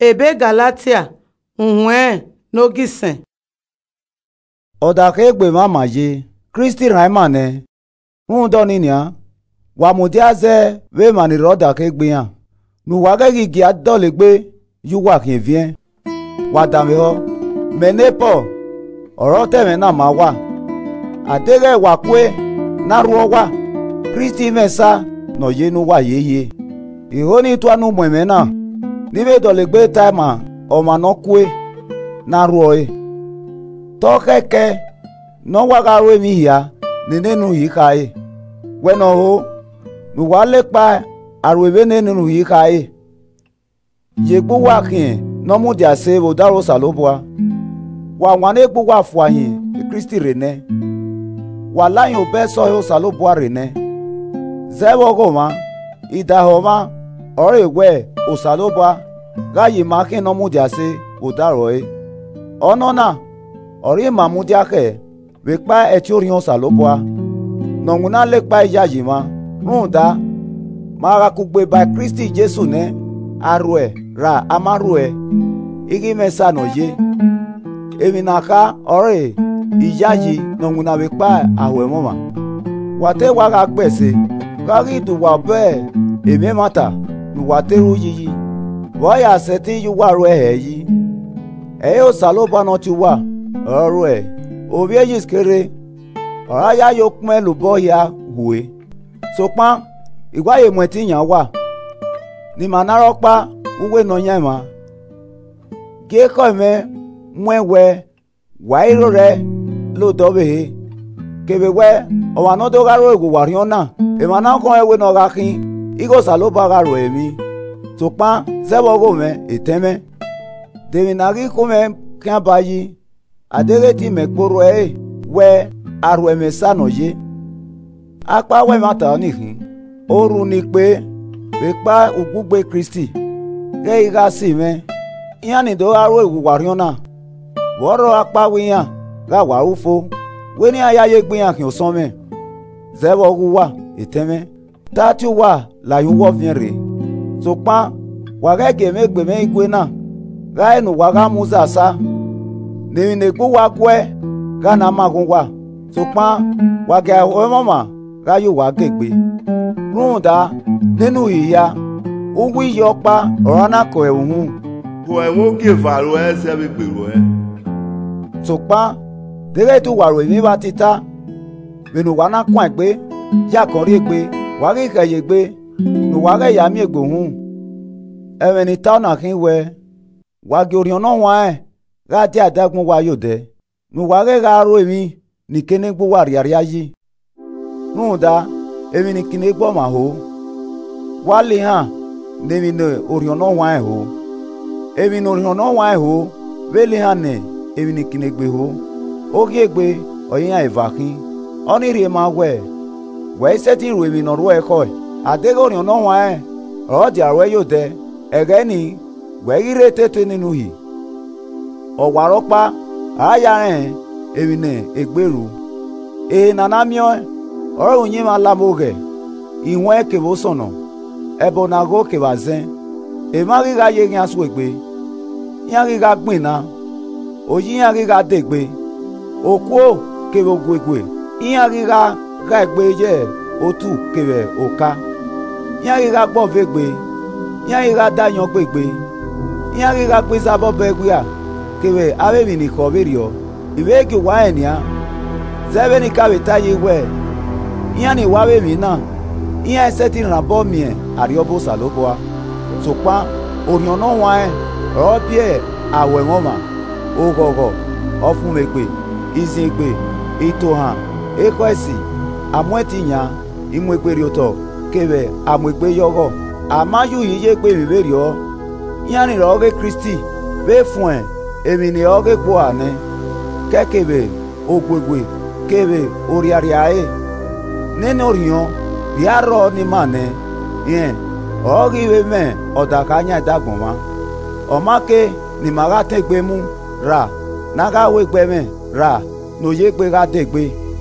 ebe Galatia uhwe n'ogisen Odake egbe mama ye Kristi raimane doninia wa mudiaze we mani rodake egbe yan nu wage gigi adolegbe yuwa kinvien wa dameho menepo oro teme na ma wa adege wa kwe na ruo wa Kristi mesa no ye nu wa yeye ihoni to anu mweme na nibe dolegbe time o ma no kwe na ruo to keke no wa ga ro mi ya nínú yìí káyé wẹ́nà o mi wá lépa àrò ìwé nínú yìí káyé yègbó wà kìí nọ́múdì àṣẹ òdáró sàlóbùa wà wọn égbó wà fún àyìn Kristi rèné wà láyìn òbẹ́ sọ́yọ́ sàlóbùa rèné zẹ́wọ́ kò má ìdáhọ̀ má ọ̀rẹ́ ìwẹ́ òsàlóbùa gáyì má kí nọ́múdì àṣẹ òdáró ẹ̀ ọ̀nà náà ọ̀rẹ́ ìmàmúdì àkẹ́ wekpa etiorion saloboa nonguna lekpa yajima runda mara kugbe by Kristi Jesu ne arue ra amarue igi mesa no ye eminaka ore iyaji nonguna wekpa awe moma wate waga gbese kagi duwa be eme mata duwate ru yiyi waya seti yuwa he yi eyo saloboa no tiwa ore obi ejiskere ọ̀rá yá yóò pín ẹlòbọ́ ya hùwé sopán ìgbáyé mọ̀tí yàn wà ní màá nárọ́pá wúwé nà yẹn mà gé kọ́ ẹ̀mẹ́ mọ́ẹ̀wẹ́ wàáyérò rẹ lóòdọ́bẹ̀ẹ́ kébéwẹ́ ọ̀wà náà tó gáró ègò wàríọ́ náà èmà náà kọ́ ẹ̀wé náà ga kín igòsà ló bá gáró ẹ̀mí sopán sẹ́wọ́gò mẹ́ ètẹ́mẹ́ dèmínàrí kó mẹ́ kí á bá yí adegeti mekporo we arweme sano ye akpa we mata nihin oru ni pe pa ugugbe Kristi ge iga si me yani do aro ewuwariona woro akpa we yan ga warufo we ni ayaye gbin akin osan me zewo guwa iteme tatu wa la yuwo vienre so pa wa gege megbe me igwe na ga enu wa ga muza sa nemi negbo wa kwe ga na magungwa sopa wa ga o mama ga yo wa gegbe runda nínú iya o wi yo pa orana ko ehun ko ehun ke faro se be gbero sopa dere tu waro mi ba tita menu wa na kwa gbe ya kan ri gbe wa ri keye gbe nu wa re ya mi egbohun ẹ̀mẹ̀ni táwọn akin wẹ wa ge orion náà wọ́n gati adagun wa yode nu wage garo emi ni kene gbo wa riaria yi nu da emi ni kene gbo ma ho wale han nemi ne orion no wa ho emi no orion no wa ho wele han ne emi ni kene gbe ho ogi egbe oyin aivakin oni ri ma we seti ru emi no ro e ko adego orion no wa o di awe yode ege ni we ire tete nínú yi ọ̀wàrọ́pá àáyárẹ̀ èmìnà ègbèrú ènànámíọ́ ọ̀rọ̀ òyìn máa lámọ́gẹ̀ ìwọ̀n ẹ̀kẹ̀bó sọ̀nà ẹ̀bọ̀nàgó kẹwàzẹ́ èmá ríra yé rí aṣọ ègbé yán ríra gbìnà òyìn yán ríra dègbé òkú ò kẹwò gbègbè yán ríra ra ègbé yẹ òtù kẹwẹ̀ òka yán ríra gbọ̀nfẹ̀gbé yán ríra dáyan gbègbé yán ríra gbèsàbọ̀ bẹ́gbéà kewe abemi ni koberio ibeki wa enia zebe ni kawe tayi we yani wawe mi na iya seti rabo mi ariobo saloboa sopa orion no wa robie awe ngoma ogogo ofumegbe izigbe itohan ekwesi amwetinya imwegberi oto kewe amwegbe yogo amayu yiye gbe biberio yani roge Kristi be fun èmi ni oge gbo ane kekebe ogwegwe kebe oriariae nínú orion biaro ni mane yen ogi we me odakanya dagbon ma omake ni maga tegbe mu ra naga we gbe me ra no ye gbe ga degbe